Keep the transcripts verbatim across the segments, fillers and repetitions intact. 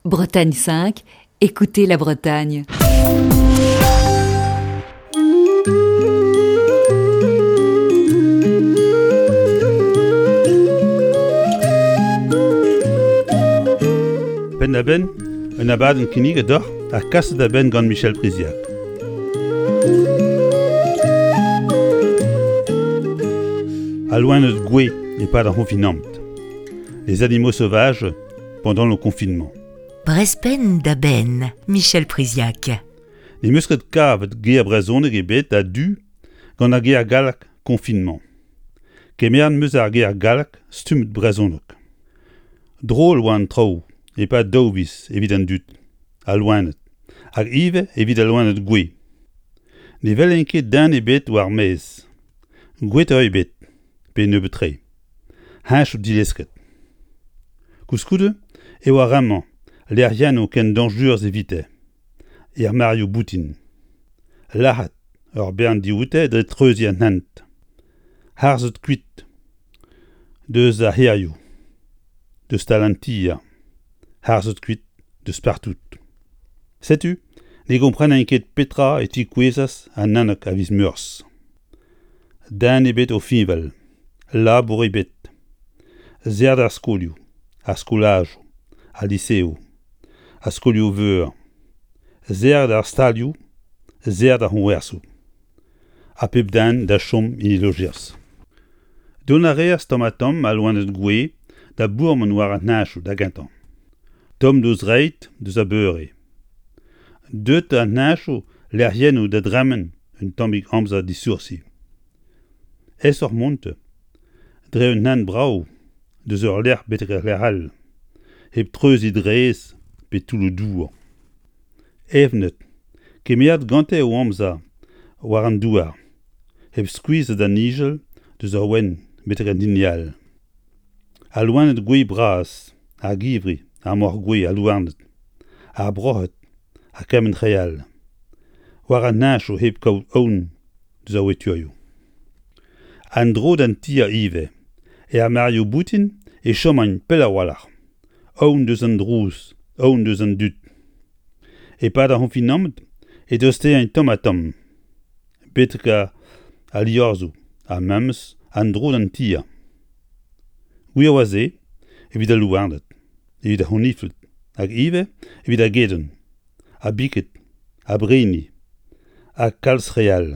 Bretagne cinq, écoutez la Bretagne. Ben da ben, un abad un kinig d'or ar kaset da ben gant Michel Priziac. A loin de Goué et pas dans confinement. Les animaux sauvages pendant le confinement. Brespen da ben, Michel Priziac. Les muscles de cave de guerre brezonne gebet a du gant a guerre galak confinement. Kemean meus ar guerre galak stum brezonok. Drôle oan trao, et pas dovis évident dut, a loinet. Hag ive evit a loinet Goué. Ne vel enket dan ebet war mez. Gouet oi bet, pe ne betre. Hanch ou dilesket. Kouskoude, e war ramman, l'air yann o ken danjurs evite. Er Mario Boutin. Lahat, ur bern dioute dre treuzi an hant. Harzet kuit. Deus a herio. Deus talentia. Harzet kuit, deus partout. Setu, ne gompren enket petra et tikouezas an nanak a viz meurs. Dan ebet o finvel. La bour ebet. Zerd ar skolioù. A skolajo. A liceo. A skolioù veur. Zerd ar stalioù. Zerd ar honwersou. A pep dan da chom in elogiers. Don a reas tom a tom a loanet Goué da bourmen war an nachou da gantan. Tom deus reit deus a beure. Deut a nachou l'air yennou da dramen un tombik amza di sursi. Es ur monte. Dre un nan brau deus ur l'air betre l'eral. Heb treuzi drez pe tout le dour. Evnet, kemead gante o amza war an douar. Heb squeeze da nigel deus ur wen betre lineal. A loanet Goué bras, a givri, a mor Goué a loanet, a brohet, a kemen real. War an nachou heb kaout oun deus a wetuaio. An dro d'an tia ive, e a Mario Boutin e chomagne pel a walar. Oun deus an drous, oun deus an dut. E pa da honfinamet, e deus te un tom a tom. Betka a liorzo, a mems, an dro d'an tia. Gouy a oaze, evit a louardet, evit a honiflet, hag ive, evit a geden, a biket, a brini, a kalz real.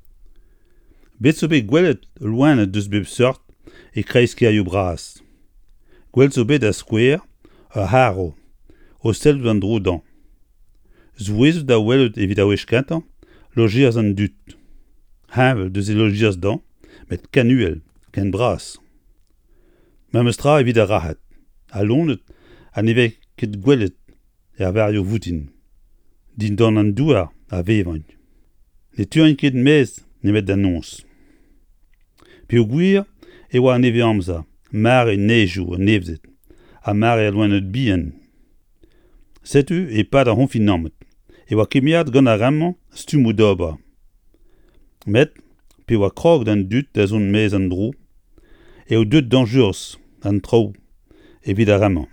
Bet zo bet gwelet loanet deus bep sort e kreiz keaio bras. Gwell zo bet a skouer, a haro, o stel d'an dro dan. Zouezou da welet evit a wech kantan, logiers an dut. Havel deus e logiers dan, met kanuel, ken bras. Mamestra evit a rahat, a lonet a neve ket gwelet e a vario voutin. Din dan an douar a vevant. Ne tuan ket mez nemet d'annons. Pe o gwir e oa a neve amza, mar e neijou a nevzet, a mar e a loanet bihan. Setu e pad a honfinamet, e oa kemiad gant a ramman stum o doba. Met, pe oa krog d'an dut da zon mez an dro, e o deut danjurs an trao evit a ramman.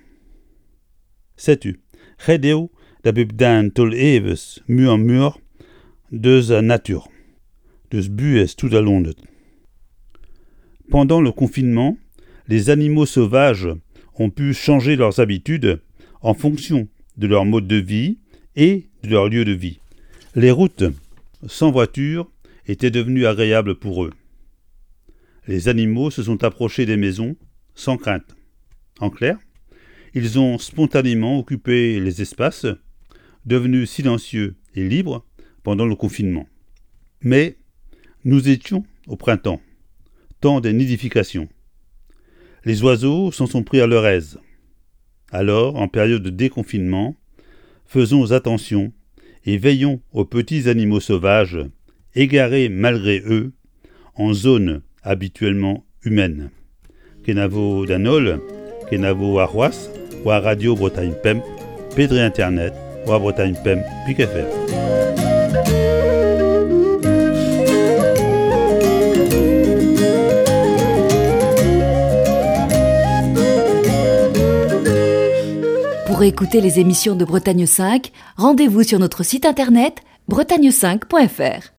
Setu, c'hedeo da bep dan tol eves mur an mur deus a natur, deus buez tout a londet. Pendant le confinement, les animaux sauvages ont pu changer leurs habitudes en fonction de leur mode de vie et de leur lieu de vie. Les routes sans voiture étaient devenues agréables pour eux. Les animaux se sont approchés des maisons sans crainte. En clair, ils ont spontanément occupé les espaces, devenus silencieux et libres pendant le confinement. Mais nous étions au printemps, temps des nidifications. Les oiseaux s'en sont pris à leur aise. Alors, en période de déconfinement, faisons attention et veillons aux petits animaux sauvages, égarés malgré eux, en zone habituellement humaine. Kenavo Danol, Kenavo Arroas, ou à Radio Bretagne Pem, Pédré Internet, ou à Bretagne Pem, Pic F M. Pour Pour écouter les émissions de Bretagne cinq, rendez-vous sur notre site internet bretagne cinq point f r.